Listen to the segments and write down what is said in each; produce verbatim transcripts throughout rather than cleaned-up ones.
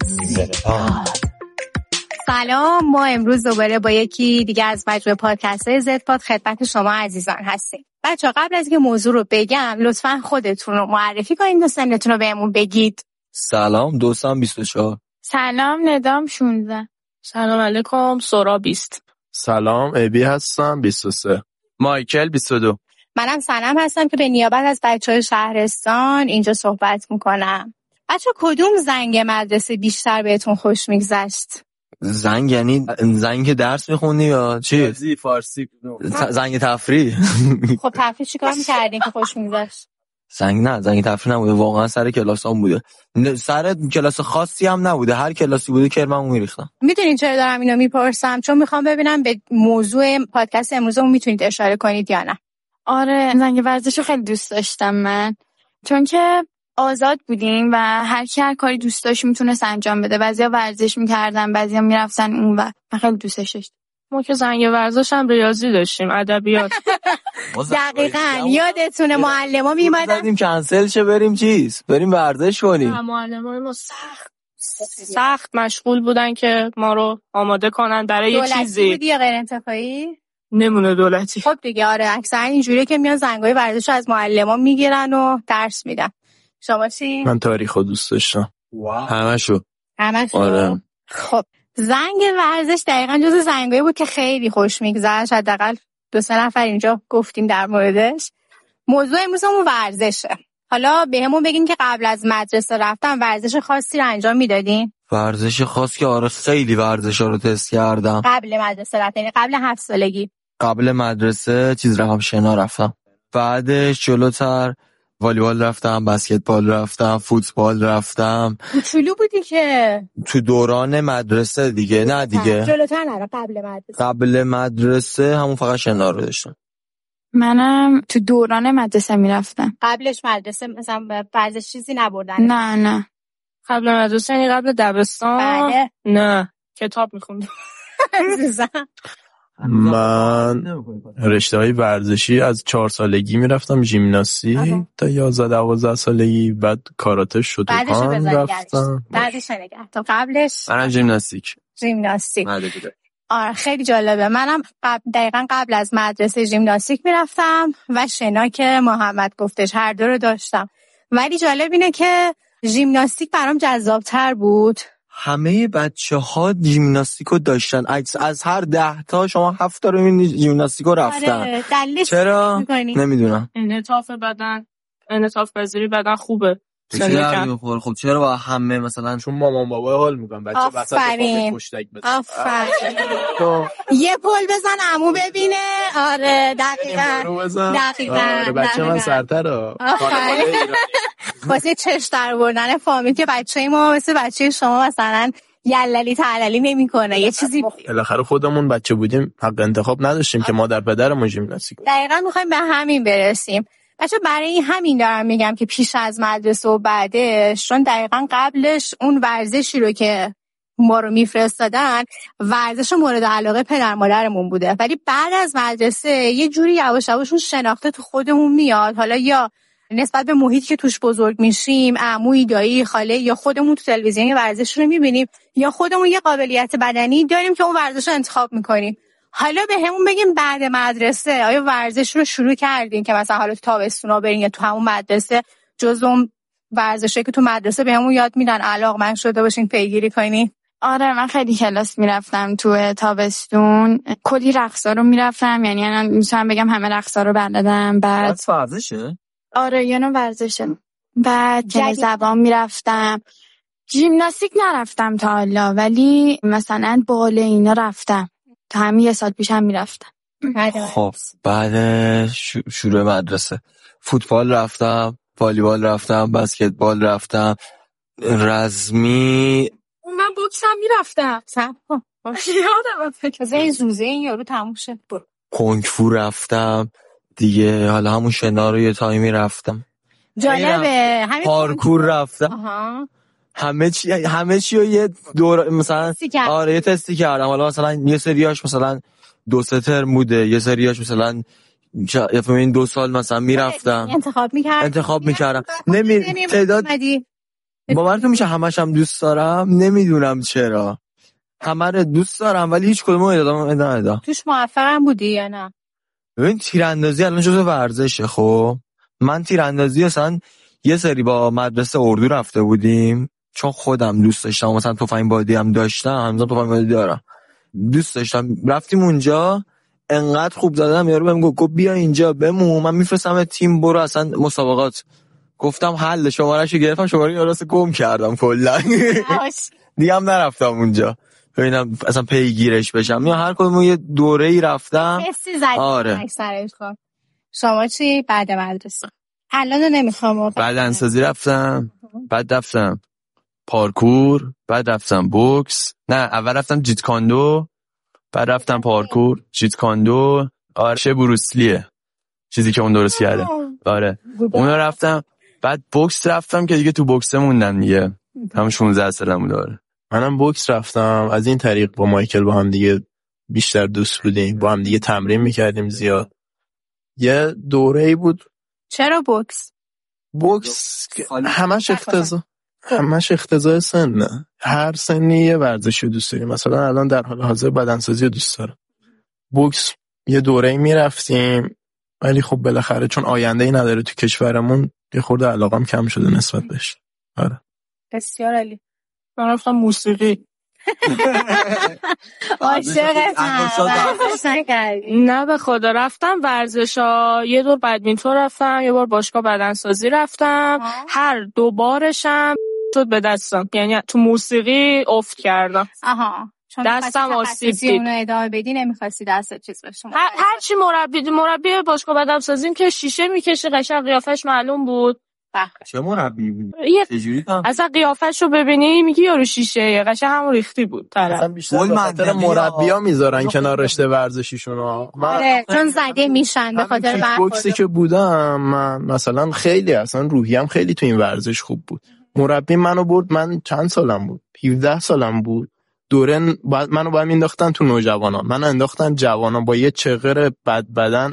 سلام، ما امروز دوباره با یکی دیگه از مجموعه پادکست‌های زد پاد خدمت شما عزیزان هستیم. بچه‌ها قبل از اینکه موضوع رو بگم لطفاً خودتون رو معرفی کنید و سنتون رو بهمون بگید. سلام، دوستم بیست و چهار. سلام، ندام شانزده. سلام علیکم، سورا بیست. سلام، ابی هستم بیست و سه. مایکل بیست و دو. منم سنم هستم که به نیابت از بچه‌های شهرستان اینجا صحبت میکنم. بچه کدوم زنگ مدرسه بیشتر بهتون خوش میگذشت؟ زنگ یعنی زنگ درس میخونی یا چی؟ فارسی فارسی زنگ تفریح. خب تفریح چیکار میکردین که خوش میگذشت؟ زنگ نه، زنگ تفریح نبوده، واقعا سر کلاسام بوده. سر کلاس خاصی هم نبوده، هر کلاسی بوده کرممو میریختم. میدونین چرا دارم اینو میپرسم؟ چون میخوام ببینم به موضوع پادکست امروزمون میتونید اشاره کنید یا نه. آره، زنگ ورزشو خیلی دوست داشتم من، چون که آزاد بودیم و هر کی هر کاری دوست داشت میتونست انجام بده. بعضیا ورزش میکردن، بعضیا میرفتن اون و من خیلی دوستش داشتم. ما که زنگ ورزش هم ریاضی داشتیم، ادبیات. دقیقاً یادتونه معلما میومدن زدیم کنسل شه بریم چیز بریم ورزش کنیم. معلمای ما سخت سخت مشغول بودن که ما رو آماده کنن برای یه چیزی. دولتی بودی یا غیر انتفاعی؟ نمونه دولتی. خب دیگه آره، اکثرا اینجوریه که میان زنگای ورزش رو از معلما میگیرن و درس میدن. شما چی؟ من تاریخو دوست داشتم. همشو. همشو. آره. خب زنگ ورزش دقیقاً جز زنگایی بود که خیلی خوش میگذشت. حداقل دو سه نفر اینجا گفتیم در موردش. موضوع امروزمون ورزشه. حالا بهمون بگین که قبل از مدرسه رفتن ورزش خاصی رو انجام میدادین؟ ورزش خاص که آره خیلی ورزشا رو تست کردم. قبل مدرسه رفتن، یعنی قبل هفت سالگی؟ قبل مدرسه چیز رفتم، شنا رفتم. بعدش جلوتر والیبال رفتم، بسکتبال رفتم، فوتبال رفتم. کوچولو بودی که تو دوران مدرسه دیگه. نه دیگه جلوتر نرا، قبل مدرسه. قبل مدرسه همون فقط شنا رو داشتم. منم تو دوران مدرسه میرفتم. قبلش مدرسه مثلا ورزش چیزی نبردن؟ نه نه قبل مدرسه یعنی قبل دبستان؟ بله. نه، کتاب میخوندم. من رشته های ورزشی از چهار سالگی میرفتم ژیمناستیک تا یازده دوازده سالگی، بعد کاراته شوتوکان رفتم. بعدش نگه تا قبلش منم ژیمناستیک. ژیمناستیک. آره خیلی جالبه. منم قبل دقیقاً قبل از مدرسه ژیمناستیک میرفتم و شنا که محمد گفتش هر دو رو داشتم. ولی جالب اینه که ژیمناستیک برام جذاب‌تر بود. همه بچه‌ها ژیمناستیکو داشتن. از هر ده تا شما هفت تا رو می‌بینید ژیمناستیکو رفتن. آره دلیلش چرا؟ نمیدونم. انعطاف بدن، انعطاف پذیری بدن خوبه. خب چرا با همه مثلا چون مامان بابا حال میکنن بچه وسط پاش پشتک بزنه. آفرین. یه پل بزن عمو ببینه. آره دقیقاً. دقیقاً. بچه من سرتره. واسه چش در بردن فامیل که بچه‌ی ما مثل بچه شما مثلا یللی تعللی نمیکنه یه چیزی. بالاخره خودمون بچه بودیم حق انتخاب نداشتیم که مادر پدرمون ژیمناستیک. دقیقاً می‌خوایم به همین برسیم. بچه برای همین دارم میگم که پیش از مدرسه و بعدش، چون دقیقاً قبلش اون ورزشی رو که ما رو میفرستادن ورزش مورد علاقه پدر مادرمون بوده، ولی بعد از مدرسه یه جوری یواش یواش اون شناخته تو خودمون میاد. حالا یا نسبت به محیطی که توش بزرگ میشیم، عموی، دایی، خاله، یا خودمون تو تلویزیون یه ورزش رو میبینیم، یا خودمون یه قابلیت بدنی داریم که اون ورزش رو انتخاب میکنیم. حالا به همون بگیم بعد مدرسه آیا ورزش رو شروع کردین که مثلا حالا تو تابستونا برین یا تو همون مدرسه جز اون ورزشی که تو مدرسه به همون یاد میدن علاقمند شده باشین پیگیری کنین؟ آره من خیلی کلاس میرفتم تو تابستون، کلی رقصا رو میرفتم، یعنی الان میتونم بگم همه رقصا رو بلدم. بعد ورزشه؟ آره یه نوع ورزشه. بعد کلاس زبان میرفتم. ژیمناستیک نرفتم تا حالا، ولی مثلا باله اینا رفتم. تا همین یه سال پیش هم میرفتم. خب بعد شروع مدرسه فوتبال رفتم، والیبال رفتم، بسکتبال رفتم، رزمی. من بوکس هم میرفتم. سب کن یادم فکر زین زوزه این یارو تموم شد. کنگ فو رفتم دیگه. حالا همون شنا رو یه تایمی رفتم. جالبه. همین پارکور رفتم. آها. همه چی همه چی رو یه دور مثلا آره یه تستی کردم. حالا مثلا یه سریاش مثلا دو سه ترم بوده، یه سریاش مثلا یا فهمین دو سال مثلا میرفتم انتخاب میکردم انتخاب میکردم نمی تعداد باورتون میشه همش هم دوست دارم، نمیدونم چرا همه رو دوست دارم ولی هیچ کدوم رو ادامه ندادم. توش موفقم بودی یا نه؟ ببین تیراندازی الان جزو ورزشه. خب من تیراندازی اصلا یه سری با مدرسه اردو رفته بودیم چون خودم دوست داشتم، مثلا تفنگ بادی هم داشتم، همزمان تفنگ بادی دارم، دوست داشتم. رفتیم اونجا انقدر خوب زدم یارو بهم گفت بیا اینجا بمون، من میفرستم تیم برو اصلا مسابقات. گفتم حل، شمارهشو گرفتم، شماره یارو گم کردم کلا. دیگه هم نرفتم اونجا ببینم اصلا پیگیرش بشم، یا هر کدوم یه دوره‌ای رفتم. حسی زدی آره. اکثرش کن. شما چی بعد مدرسه؟ الان نمیخوام. بدنسازی رفتم، بعد رفتم پارکور، بعد رفتم بوکس. نه اول رفتم جیت کاندو، بعد رفتم پارکور، جیت کاندو. آره چه بروسلیه چیزی که اون درست کرده. آره اونو رفتم، بعد بوکس رفتم که دیگه تو بوکس موندم دیگه، هم شانزده سالم داره. منم بوکس رفتم، از این طریق با مایکل با هم دیگه بیشتر دوست بودیم، با هم دیگه تمرین میکردیم زیاد. یه دوره‌ای بود. چرا بوکس؟ بوکس همش اختزا همش اختزای سن، نه هر سنی یه ورزشی رو دوست داریم. مثلا الان در حال حاضر بدنسازی رو دوست دارم. بوکس یه دوره‌ای میرفتیم ولی خب بالاخره چون آینده‌ای نداره تو کشورمون یه خورده علاقم کم شده نسبت بهش. آره بسیار عالی. من رفتم موسیقی. نه به خدا رفتم ورزشا، یه دور بدمینتون رفتم، یه بار باشگاه بدنسازی رفتم. هر دو بارشم شد به دستم، یعنی تو موسیقی افت کردم. آها دستم آسیب دید. اونو ادامه بدی نمیخواستی دستت چیز بشه؟ هر, هر چی مربی مربی باشگاه بدنسازیم که شیشه میکشه، قشنگ قیافش معلوم بود. چه مربی بود؟ چجوری کام؟ اصلا قیافه‌شو ببینی میگی یارو شیشه، قشنگ همون ریختی بود طرف. اصلا بیشتر به خاطر مربی‌ها میذارن کنار رشته ورزشیشون ها. آره چون زده میشن به خاطر برخورد. بوکسی که بودم من مثلا خیلی اصلا روحیم خیلی تو این ورزش خوب بود. مربی منو برد، من چند سالم بود؟ هفده سالم بود. دوره بعد منو باید مینداختن تو نوجوانان، منو انداختن جوانان با یه چغر بد بدن.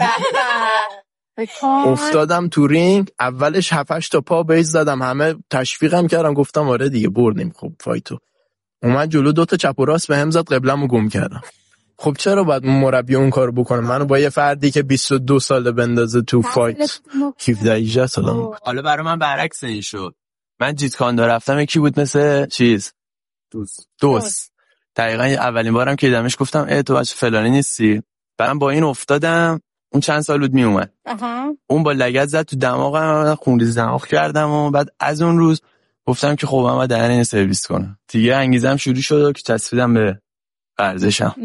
افتادم تو رینگ، اولش هفتش تا پا بیس زدم، همه تشویقم کردم، گفتم آره دیگه بردیم. خب فایتو اومد جلو، دو تا چپ و راست بهم زد، قبلمو گم کردم. خب چرا باید مربی اون کارو بکنه؟ منو با یه فردی که بیست و دو ساله بندازه تو فایت؟ هفده هجده سالم بود. حالا برای من برعکس این شد. من جیت کاندو رفتم، یکی بود مثل چیز دوست دوست دقیقاً اولین بارم که دیدمش گفتم ای تو بچه فلانی نیستی. بعدم با این افتادم، اون چند سال بود می اومد. اون با لگد زد تو دماغم، خونریز دماغ کردم و بعد از اون روز گفتم که خب من باید دهن این سرویس کنم دیگه. انگیزم شروع شد که چسبیدم به ورزشم.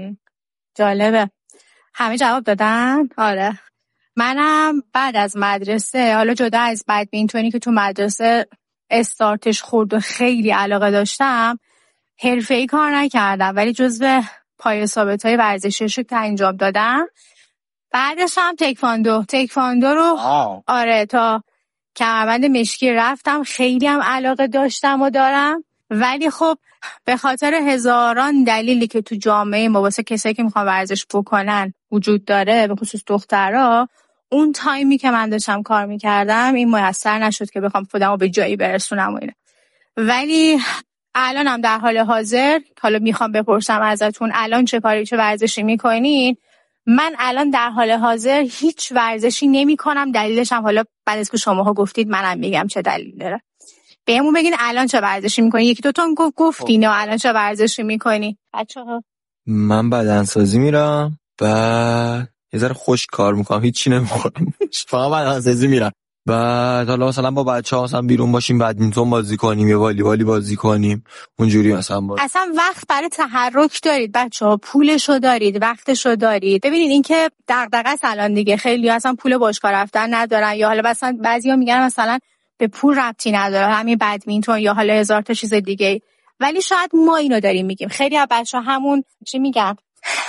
جالبه. همه جواب دادن؟ آره. منم بعد از مدرسه، حالا جدا از بدمینتونی که تو مدرسه استارتش خورد و خیلی علاقه داشتم، حرفه‌ای کار نکردم ولی جزو پایه ثابت‌های ورزشیشو که انجام دادم. بعدش هم تکواندو تکواندو رو آه. آره تا کمربند مشکی رفتم، خیلی هم علاقه داشتم و دارم، ولی خب به خاطر هزاران دلیلی که تو جامعه ما واسه کسایی که میخوان ورزش بکنن وجود داره، به خصوص دخترها، اون تایمی که من داشتم کار میکردم این میسر نشد که بخوام خودمو به جایی برسونم و اینا. ولی الانم در حال حاضر، حالا میخوام بپرسم ازتون الان چه کاری چه ورزشی میکنین؟ من الان در حال حاضر هیچ ورزشی نمی کنم. دلیلش هم حالا بعد از که شماها گفتید منم میگم چه دلیل داره. بهمون بگین الان چه ورزشی میکنی؟ یکی دوتون گفتین الان چه ورزشی میکنی بچه‌ها؟ من بدنسازی میرم، بعد یه ذره خوش کار میکنم، هیچی نمیکنم، فقط بدنسازی میرم. بعد حالا مثلا با بچه‌ها مثلا بیرون باشیم، بدمینتون بازی کنیم یا والیبال بازی کنیم، اونجوری مثلا باز. اصلا وقت برای تحرک دارید بچه‌ها؟ پولشو دارید؟ وقتشو دارید؟ ببینید این که دغدغه است الان دیگه. خیلی اصلا پول باشگاه رفتن ندارن، یا حالا مثلا بعضیا میگن مثلا به پول ربطی نداره همین بدمینتون یا حالا هزار تا چیز دیگه، ولی شاید ما اینو داریم میگیم. خیلی از بچه‌ها همون چی میگن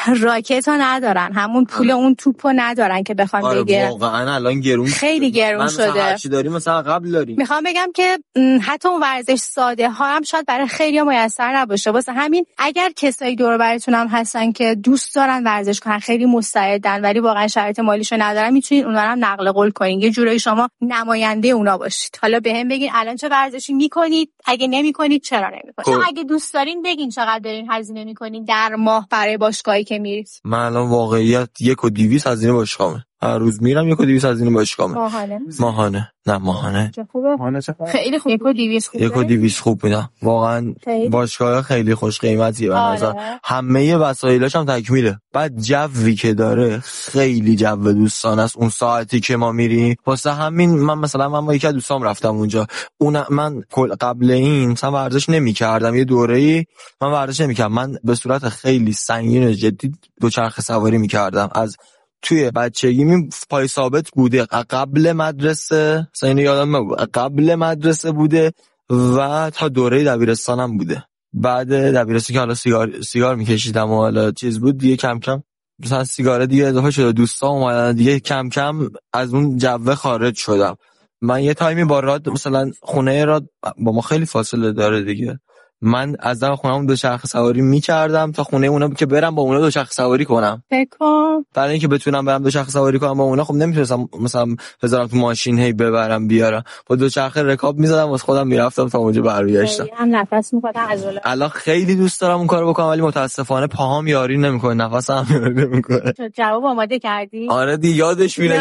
راکت ها ندارن، همون پول اون توپو ندارن که بخوان آره بگیرن. واقعا الان گرون خیلی گرون شده. من هر چی داریم مثلا قبل داریم. میخوام بگم که حتی اون ورزش ساده ها هم شاید برای خیلی میسر نباشه. واسه همین اگر کسایی دور و براتون هم هستن که دوست دارن ورزش کنن، خیلی مستعدن ولی واقعا شرایط مالیشو ندارن، میتونید اونها رو هم نقل قول کنین، یه جورایی شما نماینده اونا باشید. حالا بهم بگین الان چه ورزشی میکنید، اگه نمیکنید چرا نمیکنید. اگه دوست دارین بگین چقدر دارین هزینه میکنین در ماه برای باشگاهی که میرید. من الان واقعیت یک و دویست هزینه باشگاهمه. هر روز میرم یک و دویست هزینه باشگاهمه. ماهانه ماهانه نه ماهانه ماهانه چقدر؟ خیلی خوب. یک و دویست خوبه. یک و دویست خوب میدم واقعا. باشگاه خیلی خوش قیمتیه به نظر. آره. همه وسایلاش هم تکمیله. بعد جوی که داره خیلی جو دوستانه است. اون ساعتی که ما میریم واسه همین من مثلا من با یکی از دوستام رفتم اونجا. اون من قبل این مثلا ورزش نمی‌کردم، یه دوره‌ای من ورزش نمی‌کردم. من به صورت خیلی سنگین و جدی دوچرخه سواری می‌کردم. از توی بچگی پای ثابت بوده، قبل مدرسه مثلا اینو یادم نمیاد، قبل مدرسه بوده و تا دوره دبیرستانم بوده. بعد دبیرستان که حالا سیگار سیگار میکشیدم و حالا چیز بود دیگه، کم کم مثلا سیگار دیگه اضافه شد، دوستا اومدن دیگه، کم کم از اون جو خارج شدم. من یه تایمی با راد مثلا خونه راد با ما خیلی فاصله داره دیگه، من از در خونه‌مون دوچرخه سواری می‌کردم تا خونه اونا که برم با اونا دوچرخه سواری کنم. فکر برای اینکه بتونم برم دوچرخه سواری کنم با اونا، خب نمیتونستم مثلا بذارم تو ماشین هی ببرم بیارم، با دوچرخه رکاب می‌زدم واسه خودم میرفتم تا اونجا برمیگشتم. هم نفس می‌خوردم عضله. الان خیلی دوست دارم اون کارو بکنم ولی متاسفانه پاهام یاری نمی‌کنه، نفسم یاری نمی‌کنه. جواب آماده کردی؟ آره دی یادش میره.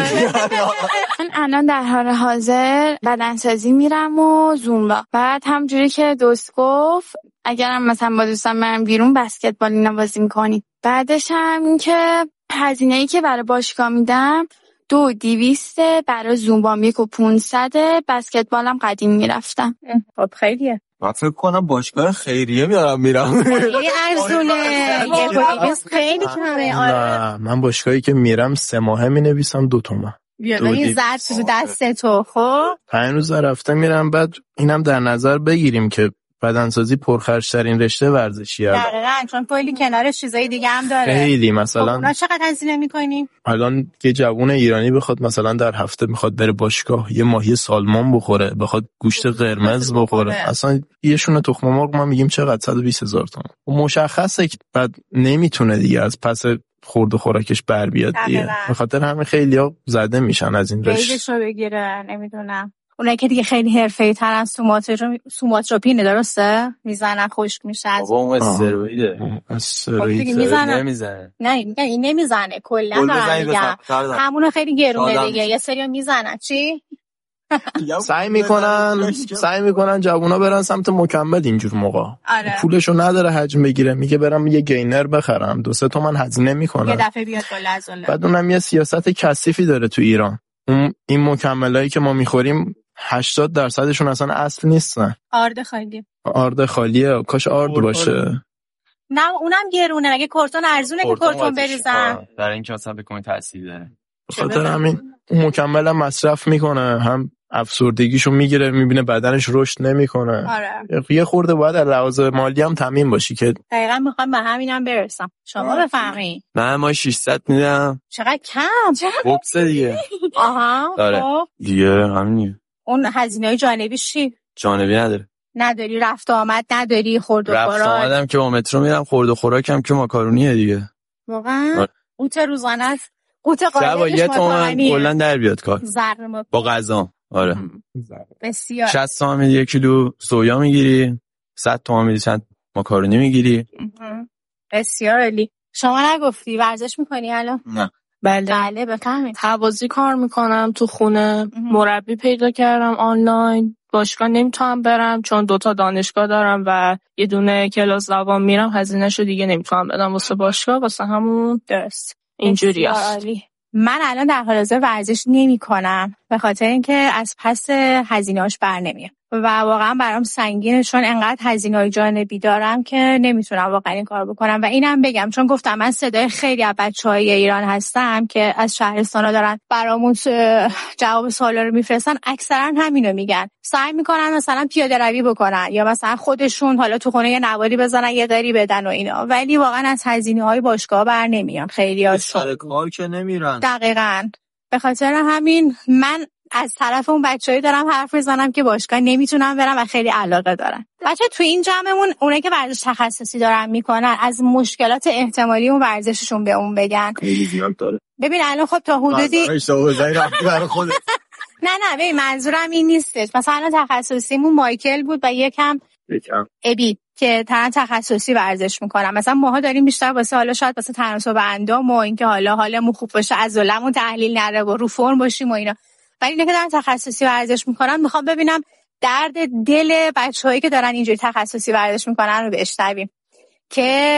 من الان در حال حاضر بدنسازی میرم و زومبا. بعد همونجوری که دوست گفت اگرم مثلا با دوستان من بیرون بسکتبال اینا بازی می‌کنیم. بعدش هم این که هزینه‌ای که برای باشگاه میدم دو دیویسته، برای زومبام یک و پونصده، بسکتبالم قدیم میرفتم. خب خیلیه. من فکر کنم باشگاه خیریه میارم میرم. خیلی ارزونه. یک و دیویست خیلی کمه. آره من باشگاهی که میرم سه ماهه مینویسم دو تومن. بیا این زرد تو دست تو. خب پنج روز رفته میرم. بعد اینم در نظر بگیریم که بدنسازی پرخرج‌ترین رشته ورزشیه. دقیقاً، چون کلی کنارش چیزای دیگه هم داره. خیلی مثلا اونا چقدر هزینه می‌کنی؟ الان یه جوون ایرانی بخواد مثلا در هفته میخواد بره باشگاه یه ماهی سالمون بخوره، بخواد گوشت قرمز بخوره، اصلا یه شونه تخم مرغ ما میگیم چقدر صد و بیست هزار تومان. مشخصه که بعد نمیتونه دیگه از پس خورد و خوراکش بر بیاد دیگه. به خاطر همین خیلیا زده میشن از این رشته. بیزشو بگیره. نمیدونم اونایی که دیگه خیلی حرفه‌ای تر از سوماتروپینه، درسته؟ میزنن خشک میشه از بابا اون استروئیده. استروئید نمیزنه. نه میگن این نمیزنه کلا دارن میگن همونو خیلی گرونه دیگه. یه سری میزنن چی؟ سعی میکنن سعی میکنن جوونا برن سمت مکمل اینجور موقع. آره. پولشو نداره حجم بگیره، میگه برم یه گینر بخرم، دو سه تومن هزینه میکنه، یه دفعه بیاد بالا از اون. بعد اونم یه سیاست کثیفی داره تو ایران. اون این مکملایی که ما میخوریم هشتاد درصدشون اصلا اصل نیستن. آرد خالی. آرد خالیه، کاش آرد باشه. نه اونم گرونه. مگه کورتون ارزونه که کورتون بریزن؟ برای اینکه مثلا بکنه تاثیر داره. خاطر همین اون مکمل هم مصرف میکنه، هم افسردگیشو میگیره، میبینه بدنش رشد نمیکنه. آره. یه خورده باید از لحاظ مالی هم تامین باشی که دقیقاً میخوام به همینم برسم. شما بفهمین. من ما ششصد میدم. چقدر کم؟ بوکس دیگه. آها. آره. دیگه همینیه. اون هزینه‌های جانبی چی؟ جانبی نداره. نداری، رفت آمد نداری، خورد و خوراک. رفت آمدم که با مترو میرم، خورد و خوراکم که ماکارونیه دیگه. واقعا؟ آره. قوت روزانه است. قوت قایمش ماکارونیه. کلا در بیاد کار. زرم با غذا. آره. بسیار. شصت تومن میدی یک کیلو سویا میگیری، صد تومن میدی چند ماکارونی میگیری. بسیار عالی. شما نگفتی ورزش میکنی الان؟ نه. بله بله بفهمید. هوازی کار میکنم تو خونه. مربی پیدا کردم آنلاین. باشگاه نمیتونم برم چون دوتا دانشگاه دارم و یه دونه کلاس زبان میرم، هزینه‌شو دیگه نمیتونم بدم واسه باشگاه، واسه همون درست اینجوریه. من الان در حال حاضر ورزش نمی‌کنم به خاطر اینکه از پس هزینه‌اش بر نمیاد و واقعا برام سنگینه، چون انقدر هزینه‌های جانبی دارم که نمیتونم واقعا این کارو بکنم. و اینم بگم چون گفتم من صدای خیلی از بچهای ایران هستم که از شهرستانا دارن برامون جواب سوالا رو میفرستن، اکثرا همینو میگن، سعی میکنن مثلا پیاده روی بکنن یا مثلا خودشون حالا تو خونه یه نواری بزنن یه غری بدن و اینا، ولی واقعا از هزینه‌های باشگاه بر نمیان خیلیاشون. سر کار که نمیرن. دقیقاً. به خاطر همین من از طرف اون بچه‌ای دارم حرف میزنم که باشگاه نمیتونن برن و خیلی علاقه دارن. بچه تو این جمعمون اونایی که ورزش تخصصی دارن میکنن از مشکلات احتمالی اون ورزششون به اون بگن. خیلی زیاد داره. ببین الان خب تا حدودی نه نه ببین منظورم این نیستش. مثلا تخصصیمون مایکل بود و یکم یکم ابی که تن تخصصی ورزش میکنن. مثلا ماها داریم بیشتر واسه حالا شاید واسه تناسب اندام و اینکه حالا حالمون خوب باشه، عضلمون تحلیل نره و رو فرم باشیم و اینا. ولی اینا که دارن تخصصی ورزش میکنن میخوام ببینم درد دل بچه‌هایی که دارن اینجوری تخصصی ورزش میکنن رو بشنویم که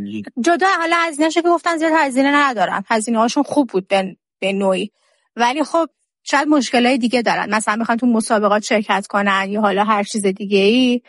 جدا حالا هزینه‌اشو که گفتن زیاد هزینه ندارن، هزینه‌هاشون خوب بود به, به نوعی، ولی خب شاید مشکلای دیگه دارن، مثلا میخوان تو مسابقات شرکت کنن یا حالا هر چیز دیگه ای.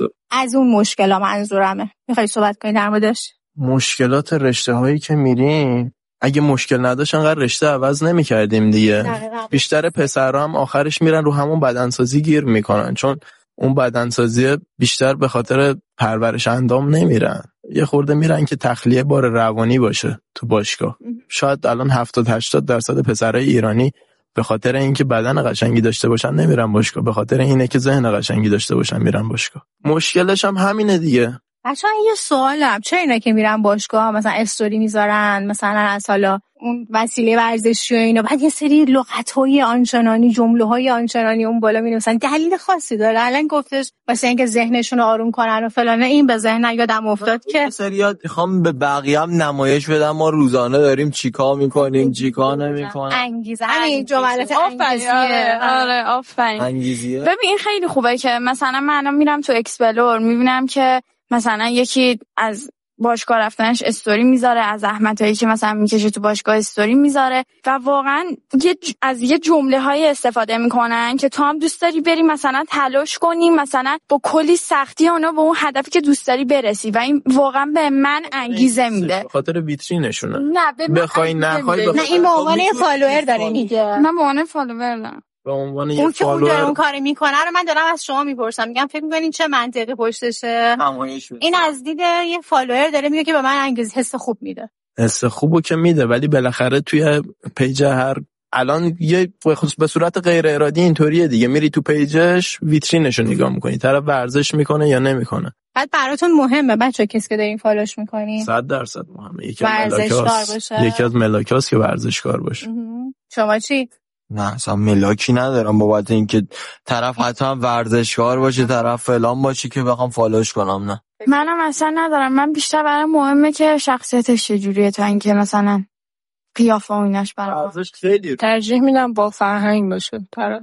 از اون مشکلا منظورمه. میخوای صحبت کنی در موردش؟ مشکلات رشته هایی که میریم اگه مشکل نداشت انقدر رشته عوض نمی‌کردیم دیگه. بیشتر پسرا هم آخرش میرن رو همون بدنسازی گیر میکنن، چون اون بدنسازی بیشتر به خاطر پرورش اندام نمیرن، یه خورده میرن که تخلیه بار روانی باشه تو باشگاه. شاید الان هفتاد هشتاد درصد پسرای ایرانی به خاطر اینکه بدن قشنگی داشته باشن نمیرن باشگاه، به خاطر اینه که ذهن قشنگی داشته باشن میرن باشگاه. مشکلش هم همینه دیگه. بچه‌ها یه سوالم، چرا اینا که میرن باشگاه مثلا استوری میذارن مثلا از حالا اون وسیله ورزشی و اینا، بعد یه سری لغت‌های آنچنانی جمله‌های آنچنانی اون بالا می‌نویسن، دلیل خاصی داره؟ الان گفتش واسه اینکه ذهنشون رو آروم کنن و فلانه. این به ذهن یادم افتاد که سریات میخوام به بقیه هم نمایش بدم ما روزانه داریم چیکار میکنیم چیکار نمیکنیم. انگیزه همین جملات انگیزیه. آره آفرین. انگیزیه. ببین این خیلی خوبه که مثلا من میرم تو اکسپلور میبینم که مثلا یکی از باشگاه رفتنش استوری میذاره، از زحمتایی که مثلا میکشه تو باشگاه استوری میذاره و واقعا یه ج... از یه جمله های استفاده میکنن که تو هم دوست داری بری مثلا تلاش کنی، مثلا با کلی سختی اونا به اون هدفی که دوست داری برسی و این واقعا به من انگیزه میده. به خاطر ویترینشونه. نه بخوای نخوای نه این به عنوان فالوور داره میگه. نه به عنوان فالوور نه. به عنوان یه اون که اون فالوور اون کارو میکنه رو من دارم از شما میپرسم، میگم فکر میکنین چه منطقی پشتشه؟ این از دید یه فالوور داره میگه که به من انگیزه حس خوب میده. حس خوبو که میده، ولی بالاخره توی پیج هر الان یه به صورت غیر ارادی اینطوریه دیگه، میری تو پیجش ویترینشو نگاه میکنی طرف ورزش میکنه یا نمیکنه. بعد براتون مهمه بچا کسی که دارین فالوش میکنین؟ صد درصد مهمه. یکی از ملاکاست یکی از ملاکاست که ورزشکار باشه. شما چی؟ نه اصلا ملاکی ندارم بابت اینکه طرف حتما ورزشکار باشه طرف فلان باشه که بخوام فالوش کنم. نه منم اصلا ندارم. من بیشتر برام مهمه که شخصیتش چجوریه تا اینکه مثلا قیافه و ایناش برام. ورزش خیلی ترجیح میدم با فرهنگ باشه. طرف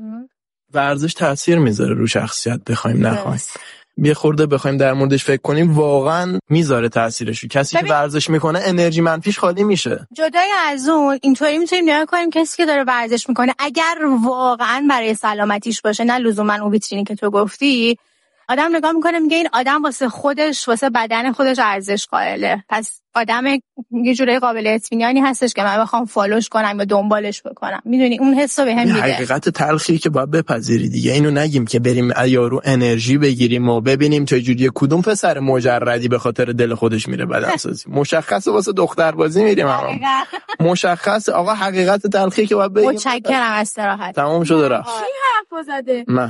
ورزش تاثیر میذاره رو شخصیت بخوایم نخوایم. یه خورده بخوایم در موردش فکر کنیم واقعا میذاره تاثیرشو. کسی که ورزش میکنه انرژی منفیش خالی میشه. جدای از اون اینطوری میتونیم نگاه کنیم کسی که داره ورزش میکنه اگر واقعا برای سلامتیش باشه، نه لزوما اون ویترینی که تو گفتی، آدم نگاه میکنه میگه این آدم واسه خودش واسه بدن خودش ارزش قائله، پس آدم یه جوری قابل اطمینانی هستش که من بخوام فالوش کنم یا دنبالش بکنم. میدونی اون حسو بهم میده. حقیقت تلخی که باید بپذیری دیگه. اینو نگیم که بریم یارو انرژی بگیریم و ببینیم چه جوریه. کدوم پسر مجردی به خاطر دل خودش میره بدنسازی؟ مشخصه واسه دختربازی میریم هم. مشخصه آقا حقیقت تلخی که باید بگیم. متشکرم از استراحت. تمام شده رفت. کی حرفو زده؟ من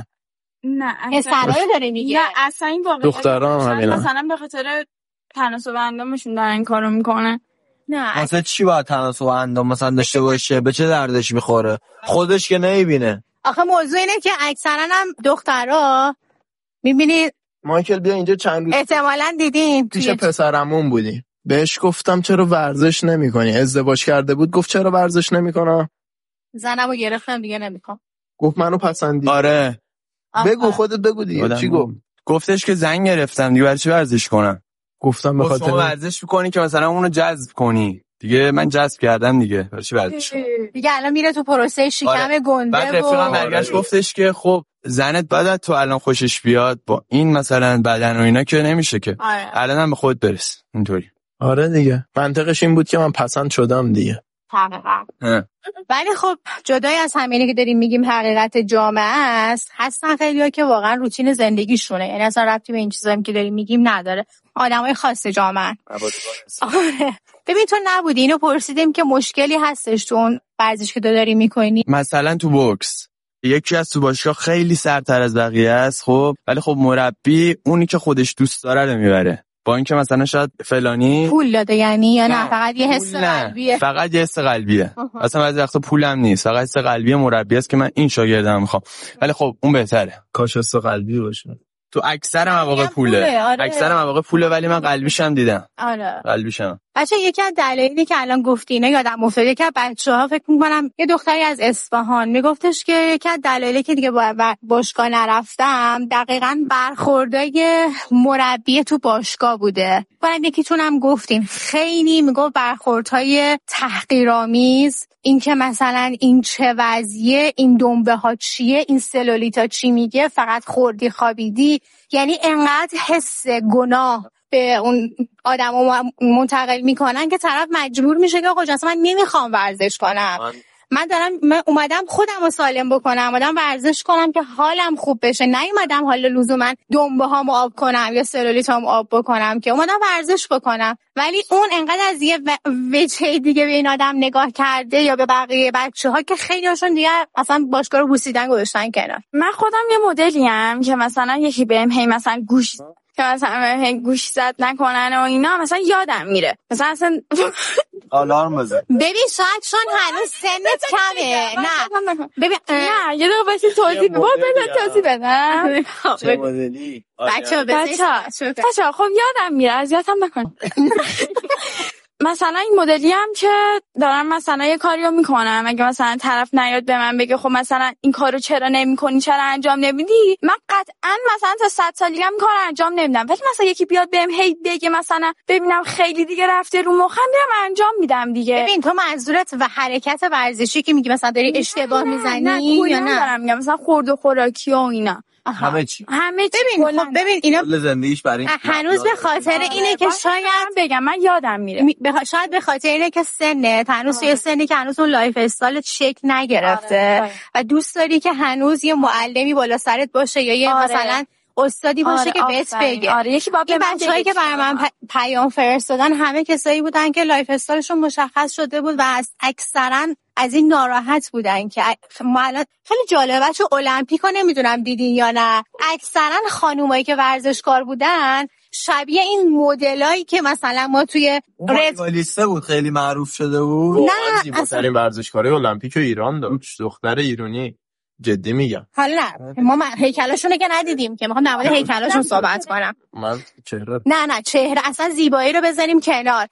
نه اصلا داره میگه. نه اصلا این واقعا دخترام همینا مثلا به خاطر تناسب اندامشون دارن این کارو میکنن. نه مثلا چی باید تناسب اندام مثلا داشته باشه؟ به چه دردش میخوره؟ خودش که نمیبینه. آخه موضوع اینه که اکثرا هم دخترها میبینید. مایکل بیا اینجا چند روز احتمالاً دیدین پیش پسرمون بودی، بهش گفتم چرا ورزش نمیکنی؟ ازدواج کرده بود گفت چرا ورزش نمیکنم؟ زنمو گرفتم دیگه نمیکنم. گفت منو پسندی. آره بگو خودت بگو دیگه. چی گفت؟ گفتش که زن گرفتم دیگه برای چی ورزش کنم؟ گفتم به خاطر شما ورزش میکنی که مثلا اونو جذب کنی دیگه من جذب کردم دیگه. برای چی ورزش دیگه الان میره تو پروسه شکم آره. گنده. بعد رفیقم برگشت گفتش که خب زنت بعد تو الان خوشش بیاد با این مثلا بدن و اینا که نمیشه که آره. الان هم به خود برس اینطوری. آره دیگه منطقش این بود که من پسند شدم دیگه. حقیقت. ولی خب جدای از همینی که داریم میگیم حقیقت جامعه است، هستن خیلی‌ها که واقعا روتین زندگیشونه، یعنی اصلا ربطی به این چیزایی که داریم میگیم نداره، آدمای خاص جامعه. آره. ببین تو نبودی اینو پرسیدیم که مشکلی هستش تو اون ورزش که داری میکنی؟ مثلا تو بوکس یکی از تو باشگاه خیلی سرتر از بقیه است خب، ولی خب مربی اونی که خودش دوست داره رو میبره، با اینکه مثلا شاید فلانی پول داده یعنی یا نه, نه فقط یه حس قلبیه. فقط یه حس قلبیه. اصلا بعضی وقتا پولم نیست، فقط حس قلبی مربی است که من این شاگردم میخوام، ولی خب اون بهتره. کاش حس قلبی باشه. تو اکثر مواقع پوله, پوله. آره. اکثر مواقع پوله، ولی من قلبیشم دیدم. آره قلبیشم. بچه یکی از دلایلی که الان گفتی اینا یادم افتاد، یکی از بچه‌ها فکر می‌کنم یه دختری از اصفهان میگفتش که یکی از دلایلی که دیگه با باشگاه نرفتم دقیقاً برخوردای مربی تو باشگاه بوده. بعد یکیتونم گفتین خیلی میگفت برخوردهای تحقیرآمیز، این که مثلا این چه وضعیه، این دنبه ها چیه، این سلولیتا چی میگه، فقط خوردی خوابیدی، یعنی انقدر حس گناه به اون آدمو منتقل میکنن که طرف مجبور میشه که آقا جان من نمیخوام ورزش کنم، من, من دارم من اومدم خودم رو سالم بکنم، اومدم ورزش کنم که حالم خوب بشه، نیومدم حالا لزوما دنبه هامو آب کنم یا سلولیتامو آب بکنم، که اومدم ورزش بکنم. ولی اون انقدر از یه وجه دیگه به این آدم نگاه کرده یا به بقیه بچه‌ها که خیلی هاشون دیگه اصلا باشگاه رو بوسیدن گذاشتن کنار. من خودم یه مدلی ام که مثلا یکی بهم هی مثلا گوش که مثلا گوش زد نکنن و اینا مثلا یادم میره، مثلا اصلا آلارم بزن. ببین شاید چون هنوز سنت کمه. نه ببین نه یه دقیقه بس توضیح بده، بذار توضیح بدم. چه مدلی؟ بچه‌ها بچه‌ها خب یادم میره، اذیتم نکن. مثلا این مدلی هم که دارم مثلا یه کاریو میکنم، اگه مثلا طرف نیاد به من بگه خب مثلا این کارو چرا نمیکنی، چرا انجام نمیدی، من قطعا مثلا تا صد سال دیگه این کارو انجام نمیدم. ولی مثلا یکی بیاد بهم هی بگه مثلا ببینم خیلی دیگه رفته رو مخم، میرم انجام میدم دیگه. ببین تو منظورت و حرکت ورزشی که میگی مثلا داری اشتباه میزنی یا نه؟ دارم میگم مثلا خورد و خوراکی و اینا همه چی همه چی. ببین خب ببین اینا کل زندگیش برای هنوز به خاطر اینه که شاید بگم من یادم میره، بخ... شاید به خاطر اینه که سنت هنوز یه سنی که هنوز اون لایف استایل شکل نگرفته. آره. و دوست داری که هنوز یه معلمی بالا سرت باشه یا یه آره. مثلا استادی باشه آره. که بهت بگه. آره. یکی با این بچه‌هایی که برای من پ... پیام فرستادن همه کسایی بودن که لایف استایلشون مشخص شده بود و از اکثرا از این ناراحت بودن که الان خیلی جالبه. بچه المپیکو نمیدونم دیدین یا نه، اکثرا خانومایی که ورزشکار بودن شبیه این مدلایی که مثلا ما توی والیبالیسته بود خیلی معروف شده بود. نه زیباترین ورزشکاره المپیک ایران داشت، دختر ایرانی، جدی میگم. حالا ما هیکلاشونو که ندیدیم که، میخوام در مورد هیکلاشون صحبت کنم. من چهره نه نه چهره اصلا زیبایی رو بذاریم کنار.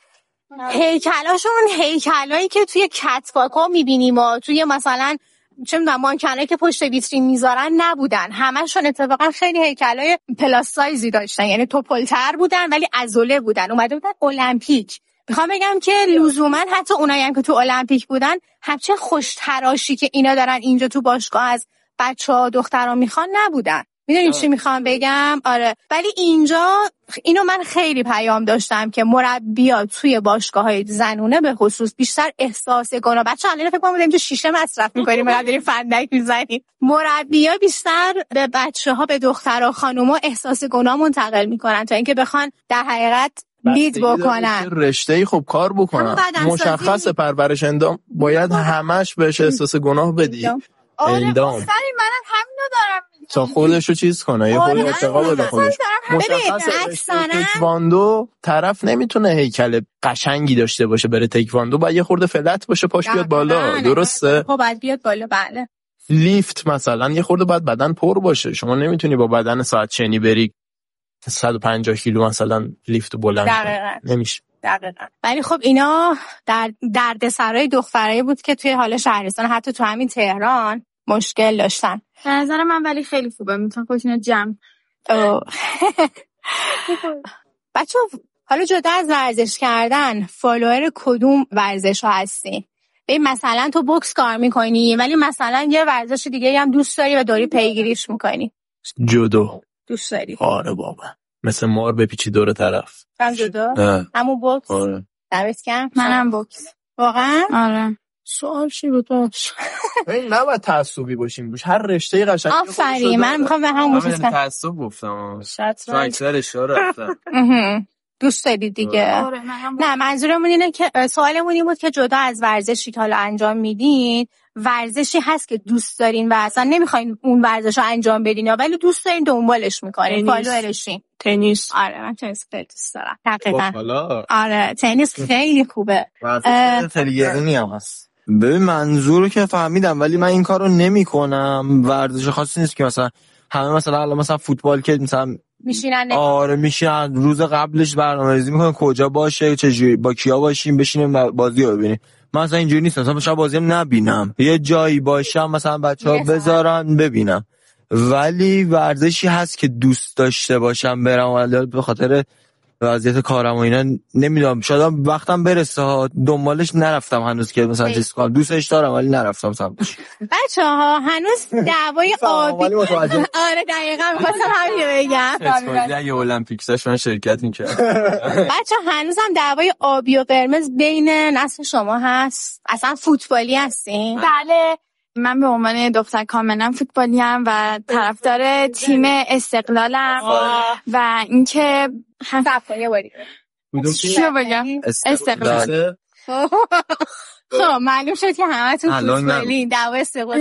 هیکلاشون هیکلایی که توی کتواکا میبینیم و توی مثلا چه میدونم مانکنایی که پشت ویترین میذارن نبودن، همشون اتفاقا خیلی هیکلای پلاس سایزی داشتن، یعنی توپلتر بودن ولی عضله بودن، اومده بودن المپیک. میخوام بگم که لزوما حتی اونایی هم که تو المپیک بودن همچین خوش تراشی که اینا دارن اینجا تو باشگاه از بچه‌ها دخترها میخوان نبودن. میدونین چی میخوام بگم؟ آره. ولی اینجا اینو من خیلی پیام داشتم که مربیات توی باشگاه‌های زنونه به خصوص بیشتر احساس گناه، بچه‌ها الان فکر کنم اینجا شیشه مصرف می‌کنیم بعد داریم فندک می‌زنیم، مربی‌ها بیشتر به بچه‌ها، به دخترها، خانوما احساس گناه منتقل می‌کنن تا اینکه بخوان در حقیقت لید بکنن رشته‌ای خب کار بکنن، مشخص پرورش اندام باید همش بهش احساس گناه بدی. اندام منم همینو دارم تا خودشو چیز کنه، یه خود ارتقا بده خودش. مشخصه تکواندو طرف نمیتونه هیکل قشنگی داشته باشه بره تکواندو، باید یه خورده فلت باشه، پاش بیاد بالا، درسته؟ خب باید بیاد بالا. بله. لیفت مثلا یه خورده باید بدن پر باشه، شما نمیتونی با بدن ساعت چنی بری صد و پنجاه کیلو مثلا لیفت بلند کنی، نمیشه. دقیقاً. ولی خب اینا در دردسرای دخترایی بود که توی حال شهرستان حتی تو همین تهران مشکل داشتن. به نظر من ولی خیلی خوبه، میتونن خودشون جمع. بچه حالا جدا از ورزش کردن، فالوور کدوم ورزش ها هستی؟ ببین مثلا تو بوکس کار میکنی ولی مثلا یه ورزش دیگه هم دوست داری و داری پیگیریش میکنی. جودو دوست داری؟ آره بابا، مثل مار بپیچی دور طرف. هم جودو؟ همون بوکس؟ آره. دعوت کم؟ منم بوکس. واقعا؟ آره. سوال چی بود باش؟ این نباید تعصبی باشیم روش، هر رشته قشنگی آفرین، من میخوام به همون من چیز کنم. تعصب گفتم شطرنج. تو اکثر اشاره رفتم. دوست داری دیگه؟ آره منم. نه منظورمون اینه که سوالمون این بود که جدا از ورزشی که حالا انجام میدین، ورزشی هست که دوست دارین و اصلا نمیخواین اون ورزش رو انجام بدین یا ولی دوست دارین دنبالش میکنین، فالوورشین؟ تنیس. آره من تنیس خیلی دوست دارم. دقیقاً. حالا آره تنیس خیلی خوبه. خیلی گرونی هم هست. ببین منظور که فهمیدم ولی من این کارو نمیکنم. ورزش خاصی نیست که مثلا همه مثلا الان مثلا فوتبال که مثلا میشینن. آره میشینن روز قبلش برنامه‌ریزی میکنن کجا باشه چه با کیا باشیم بشینیم بازی رو ببینیم. من مثلا اینجوری نیستم، مثلا شب بازی هم نبینم، یه جایی باشم مثلا بچه‌ها بذارن ببینم. ولی ورزشی هست که دوست داشته باشم برم ولی به خاطر وضعیت کارم و اینا نمیدونم شاید وقتم برسه ها، دنبالش نرفتم هنوز که مثلا چیز کنم. دوستش دارم ولی نرفتم سمتش. بچه‌ها هنوز دعوای آبی آره دقیقاً می‌خواستم همین بگم. اگه المپیکساش من شرکت می‌کردم. بچه‌ها هنوزم دعوای آبی و قرمز بین نسل شما هست؟ اصلا فوتبالی هستین؟ بله، من به عنوان دختر کاملا فوتبالی ام و طرفدار تیم استقلالم و اینکه هم صفحه باری چی بگم استقلال. خب معلوم شد که همتون فوتبالی، دعوا استقلال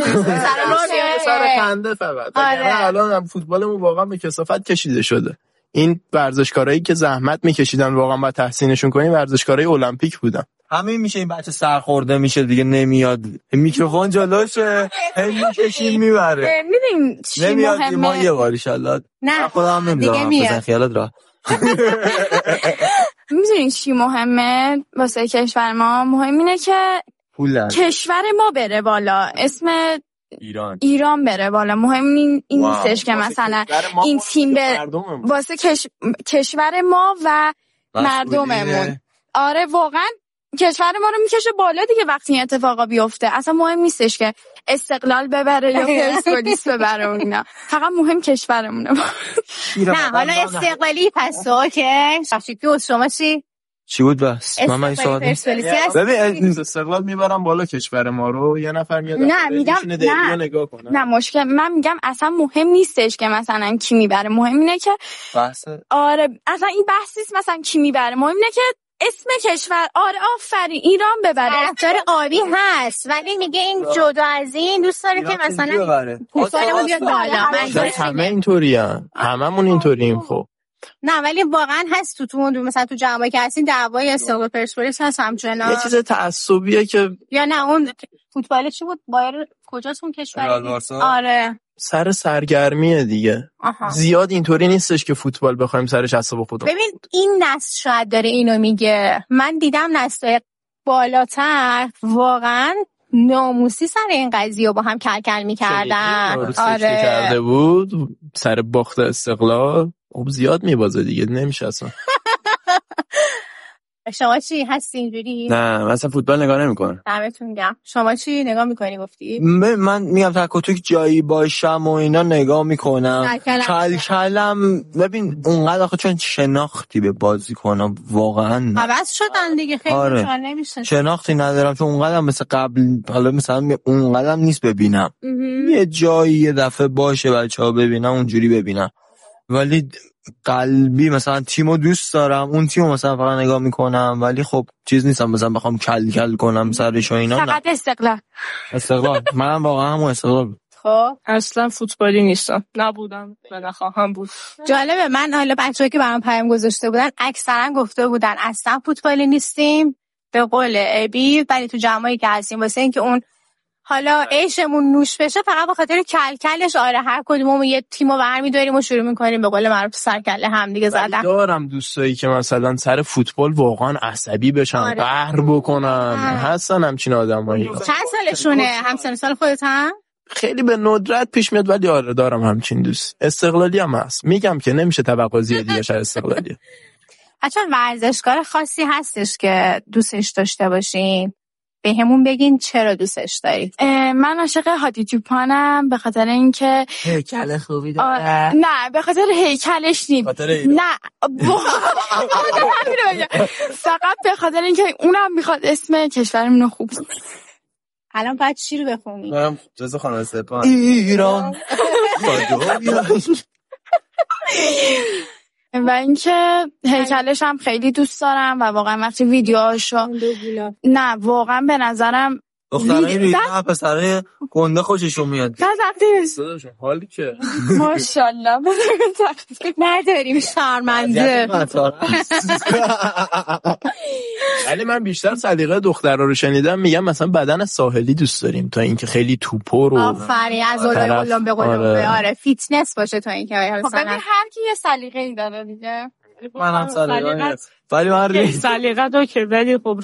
سر خنده فقط. الان هم فوتبالمون واقعا به کثافت کشیده شده. این ورزشکارایی که زحمت میکشیدن واقعا با تحسینشون کنیم ورزشکارای المپیک بودن. همین میشه این بچه سرخورده میشه دیگه نمیاد میکروفون جلوشه هی میکشیم میبره میدونین چی مهمه؟ ما یه بار ان شاء الله نه خودم نمیدونم بزن خیالت را. میدونین چی مهمه واسه کشور ما؟ مهم اینه که پولن. کشور ما بره بالا، اسم ایران ایران بره بالا. مهم این, این نیستش که مثلا این تیم بره واسه کش... کشور ما و مردممون. آره واقعا کشور ما رو میکشه بالا دیگه وقتی این اتفاقا بیفته. اصلا مهم نیستش که استقلال ببره یا پرسپولیس ببره و اینا، فقط مهم کشورمونه. نه حالا استقلالی پس اوکی. شاشیکی شما چی؟ چی بود بس؟ من من این سوال ببین استقلال میبرم بالا کشور ما رو، یه نفر میاد نه میگم نه نگاه کنه. نه مشکل من میگم اصلا مهم نیستش که مثلا کی میبره، مهم اینه که بحث آره اصلا این بحث نیست مثلا کی میبره، مهم اینه که اسم کشور. آره آفرین ایران ببره. طرفدار آبی هست ولی میگه این جدا از این دوست داره که مثلا پوسالمون بیاد بالا. همه اینطوریم، هممون اینطوریم. خب نه ولی واقعا هست تو تو مثلا تو جمعی که هستین دعوای استقلال پرسپولیس هست همچنان. یه چیز تعصبیه که یا نه اون فوتبال چی بود بایر کجاست کشور؟ آره سر سرگرمیه دیگه. آها. زیاد اینطوری نیستش که فوتبال بخوایم سرش اعصاب خودمون. ببین این نسل شاید داره اینو میگه، من دیدم نسل بالاتر واقعا ناموسی سر این قضیه با هم کلکل میکردن. آره کرده بود سر باخت استقلال. خب زیاد میبازه دیگه نمیشه اصلا. شما چی هستی اینجوری؟ نه مثلا فوتبال نگاه نمیکنم. دمتون میگم. شما چی نگاه میکنی گفتی؟ من میگم تک و توک جایی باشم و اینا نگاه میکنم. کلکلم ببین اونقدر آخه چون شناختی به بازی کنم واقعا عوض شدن دیگه خیلی آره. چون نمیشه. شناختی ندارم چون اونقدر مثل قبل حالا مثلا اونقدر نیست ببینم. یه جایی یه دفعه باشه بچه‌ها ببینم اونجوری ببینم. ولی قلبی مثلا تیمو دوست دارم، اون تیمو مثلا فقط نگاه میکنم ولی خب چیز نیستم مثلا بخوام کل کل کنم سرش و اینا. فقط استقلال. استقلال منم واقعا همون استقلال. خب اصلا فوتبالی نیستم، نبودم و نخواهم بود. جالبه من حالا بچه‌ها که برام پیام گذاشته بودن اکثرا گفته بودن اصلا فوتبالی نیستیم به قول ابی، ولی تو جمعی که هستیم واسه اینکه اون حالا عیشمون نوش بشه فقط به خاطر کلکلش. آره هر کدوممون یه تیمو برمی‌داریم و شروع می‌کنیم به قول معروف سرکله هم دیگه زدن. دارم دوستایی که مثلا سر فوتبال واقعا عصبی بشن، قهر آره. بکنن. هستن همچین آدمایی. چند سالشونه؟ هم سن سال خودت هم؟ خیلی به ندرت پیش میاد ولی آره دارم همچین دوست. استقلالی هم هست. میگم که نمیشه توقع زیادی باشه استقلالی. بچه ورزشکار خاصی هستش که دوستش داشته باشین؟ به همون بگین چرا دوستش دارید. من عاشق هادی چوپانم به خاطر اینکه هیکل خوبی داره. نه به خاطر هیکلش نیم، نه فقط به خاطر اینکه اونم میخواد اسم کشورمون رو خوب کنه. الان باید چی رو بخونی؟ من جز خانم سپاه ایران و اینکه هیکلش هم خیلی دوست دارم و واقعا وقتی ویدیوهاشو نه واقعا به نظرم دخترای ریزه پسرای گنده خوششون میاد. نه صداشون حالی که ماشاءالله نداریم شرمنده. ولی من بیشتر سلیقه دخترها رو شنیدم میگم مثلا بدن ساحلی دوست داریم تا اینکه خیلی توپر و آفرین از اولای قلم به قلم آره فیتنس باشه تا اینکه مثلا هر کی یه سلیقه‌ای داره دیگه. منم سلیقه ولی من سلیقه دو که ولی خب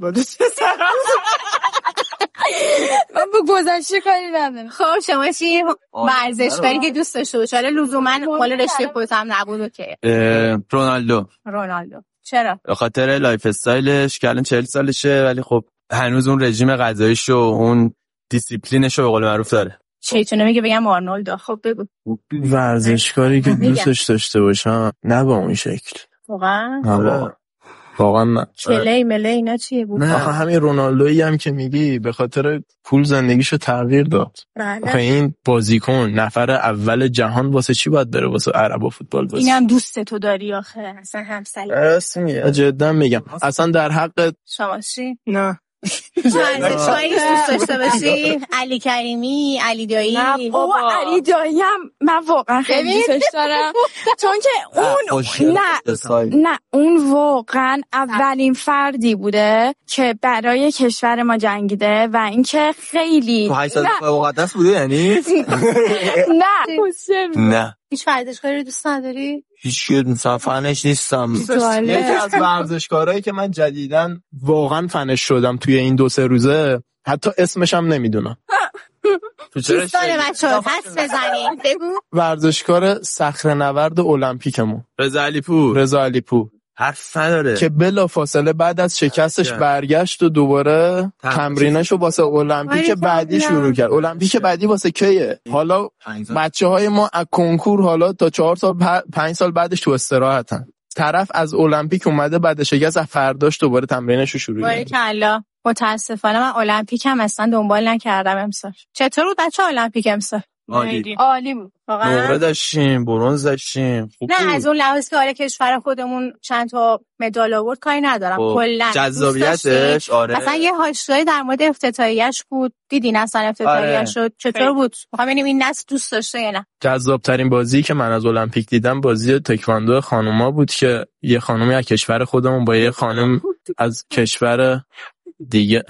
من با گذشته کاری ندارم. خب شما چی ورزشکاری که دوست داشته باشی؟ حالا لزوما مال رشته خودت هم نبود که رونالدو. رونالدو چرا؟ به خاطر لایف استایلش که الان چهل سالشه ولی خب هنوز اون رژیم غذاییش و اون دیسیپلینش رو به قول معروف داره. چیتونه میگه بگم آرنولد. خب بگو ورزشکاری که دوستش داشته باشم نه با اون شکل واقعا واقعا نه. کلی ملی اینا چیه بود؟ آخه همین رونالدویی هم که میگی به خاطر پول زندگیشو تغییر داد. آخه این بازیکن نفر اول جهان واسه چی باید بره واسه عربا فوتبال بازی؟ اینم دوست تو داری آخه اصلا همسلی. راست میگه. جدا میگم اصلا در حق شما چی؟ نه ورزشکاری دوست داشته باشی؟ علی کریمی، علی دایی. نه بابا علی دایی هم من واقعا خیلی دوستش دارم چون که اون نه نه اون واقعا اولین فردی بوده که برای کشور ما جنگیده و اینکه خیلی تو هشتصد مقدس بوده یعنی نه نه هیچ ورزشکاری رو دوست نداری؟ هیچ که مثلا فنش نیستم. یکی از ورزشکارهایی که من جدیداً واقعا فنش شدم توی این دو سه روزه حتی اسمش هم نمیدونم. دوستان بچه‌ها پس بزنید بگو. ورزشکار صخره‌نورد المپیکمون رضا علیپور. رضا علیپور حرف نداره که بلافاصله بعد از شکستش برگشت و دوباره تمریناشو واسه المپیک بعدی شروع کرد. المپیک بعدی واسه کیه؟ حالا بچه‌های ما از کنکور حالا تا چهار سال پنج سال بعدش تو استراحتن. طرف از المپیک اومده بعد شکست فرداش دوباره تمریناشو شروع کرد. باریکلا. متاسفانه من المپیک هم اصلا دنبال نکردم امسال. چطور بود بچه المپیک امسال؟ عالی عالی بود واقعا. نقره داشتیم، برنز داشتیم. نه از اون لحاظ که آره کشور خودمون چند تا مدال آورد کاری ندارم. کلا جذابیتش آره. مثلا یه هاشتای در مورد افتتاحیه‌اش بود. دیدین اصلا افتتاحیه‌اش آره. چطور بود؟ می‌خوام ببینیم این نسل دوست داشته یا نه. جذاب ترین بازی که من از المپیک دیدم بازی تکواندو خانوما بود که یه خانومی از کشور خودمون با یه خانم از کشور دیگه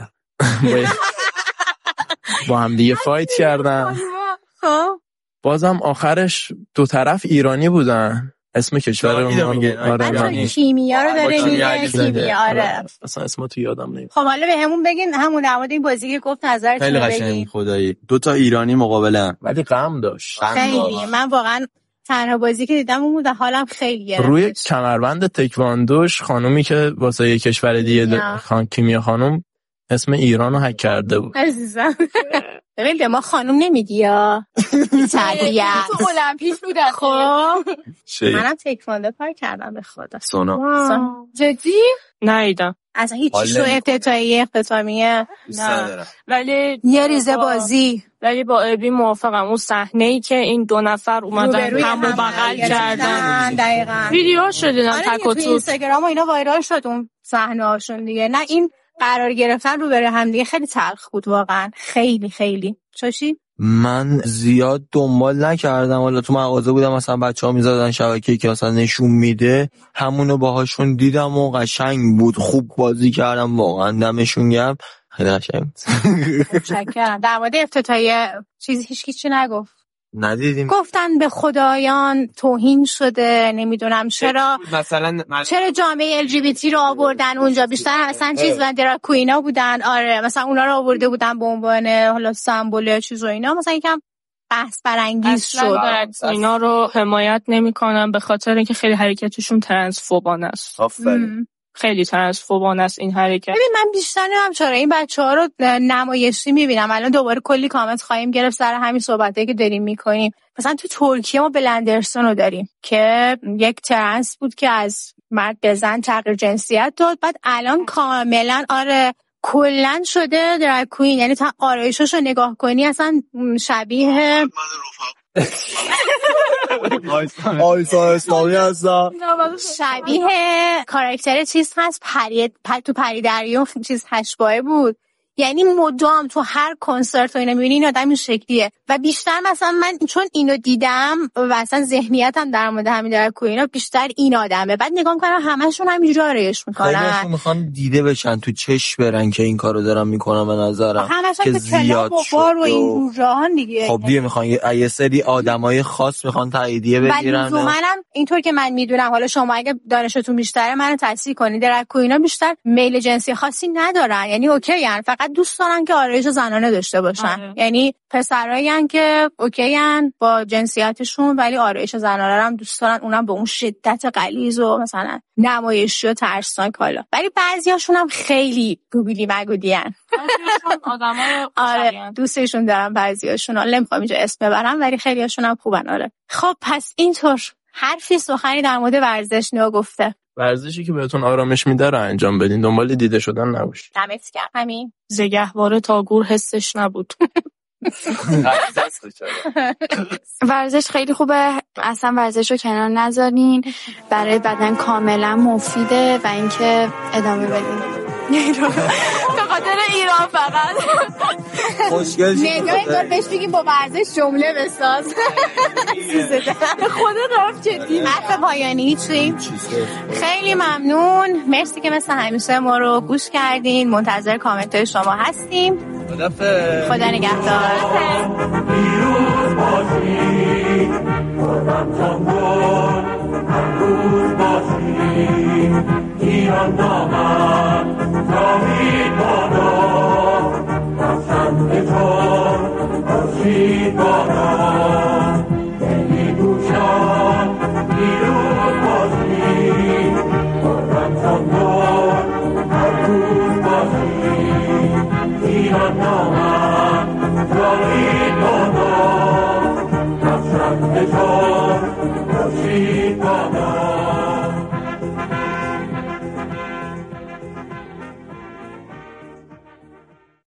با هم دیگه فایت کردن. خب بازم آخرش دو طرف ایرانی بودن. اسم کشور اون آره کیمیا رو داره میگه کیمیا آره اصلا اسم تو یادم نمیاد. خب حالا به همون بگین همون در مورد این بازی که گفت نظرتون خیلی قشنگ خدایی دو تا ایرانی مقابلن ولی غم داشت خیلی. من واقعا تنها بازی که دیدم اون بود و حالم خیلی گرفت. روی کمربند تکواندوش خانومی که واسه یه کشور دیگه خان کیمیا خانم اسم ایرانو هک کرده بود. عزیزم ببین به ما خانم نمیگی یا تربیت تو المپیک بودن. خب منم تکواندو کار کردم به خدا. سونا جدی نیدم اصلا هیچ شو افتتاحیه اختتامیه نه ولی یه ریزه بازی. ولی با ابی موافقم اون صحنه‌ای که این دو نفر اومدن همو بغل کردن دقیقاً ویدیو شدن تک و تو اینستاگرام و اینا وایرال شد اون صحنه‌هاشون دیگه. نه این قرار گرفتن رو بره هم دیگه خیلی تلخ بود واقعا خیلی خیلی. چاشی من زیاد دنبال نکردم. حالا تو مغازه بودم مثلا بچه‌ها می‌زدن شبکه‌ای که مثلا نشون میده همونو باهاشون دیدم و قشنگ بود. خوب بازی کردم واقعا دمشون گرم. خیلی قشنگ متشکرم. در مورد افتتاحیه چیزی هیچ کی چی نگفت. ندیدیم گفتن به خدایان توهین شده نمیدونم چرا مثلا چرا جامعه ال جی بی تی رو آوردن اونجا بیشتر مثلا چیز و درا کوینا بودن. آره مثلا اونا رو آورده بودن به عنوان حالا سمبل یا چیز و اینا مثلا یکم بحث برانگیز شد. اینا رو حمایت نمی‌کنم به خاطر اینکه خیلی حرکتشون ترنسفوبانه است. آفرین. خیلی ترنسفوبانه است این حرکت. ببین من بیشتر نمیدونم چرا این بچه‌ها رو نمایشی می‌بینم. الان دوباره کلی کامنت خواهیم گرفت سر همین صحبتایی که داریم می‌کنیم. مثلا تو ترکیه ما بلندرسون رو داریم که یک ترنس بود که از مرد به زن تغییر جنسیت داد، بعد الان کاملا آره کلن شده درگ کوین، یعنی تا آرایشش رو نگاه کنی اصلا شبیه آیسا اسلامی هستم، شبیه کاراکتر چیز هست پری پر تو پری دریا چیز هشبای بود. یعنی مدام تو هر کنسرت و اینا میبینی این آدم این شکلیه و بیشتر مثلا من چون اینو دیدم و اصلا ذهنیتم در مورد همین در کوینا بیشتر این آدمه، بعد نگاه میکنم همشون همینجوری آرایش میکنن، خیلیشون میخوان دیده بشن تو چشم برن که این کارو دارن میکنن به نظرم که زیاد شد و این راهان دیگه. خب دیگه میخوان یه سری آدمای خاص میخوان تاییدیه بگیرن. ولی منم اینطور که من میدونم، حالا شما اگه دانشتون بیشتره منو تصحیح کنید، در کوینا بیشتر میل جنسی خاصی ندارن، یعنی اوکی ان، فقط دوست دارن که آرایش زنانه داشته باشن. آره. یعنی پسرایی ان که اوکی ان با جنسیتشون ولی آرایش زنانه رو هم دوست دارن، اونم به اون شدت غلیظ و مثلا نمایشی و ترسناک حالا. ولی بعضیاشون هم خیلی گوگلی مگودی ان. آدمای آره دوستشون دارن بعضیاشون، حالا نمیخوام اینجا اسم ببرم ولی خیلیاشون هم خوبن. آره خب پس اینطور حرفی سخنی در مورد ورزش نگفته. ورزشی که بهتون آرامش میده رو انجام بدین، دنبال دیده شدن نباشید. دمت گرم. همین زگهواره تا گور حسش نبود. ورزش خیلی خوبه، اصلا ورزش رو کنار نذارین، برای بدن کاملا مفیده و اینکه ادامه بدین. به خاطر ایران فقط خوشگل نگاه دار بهش بگیم با ورزش جمله بساز. خود رفت جدی. حرف پایانی چی؟ خیلی ممنون، مرسی که مثل همیشه ما رو گوش کردین، منتظر کامنت های شما هستیم. خدا نگهدار. پیروز باشی پیروز باشی ایران نامد جاوید بادا بخشنده چون خورشید بادا دلی دوشان پیروز باشی خرم چون گل پیروز باشی ایران نامد جاوید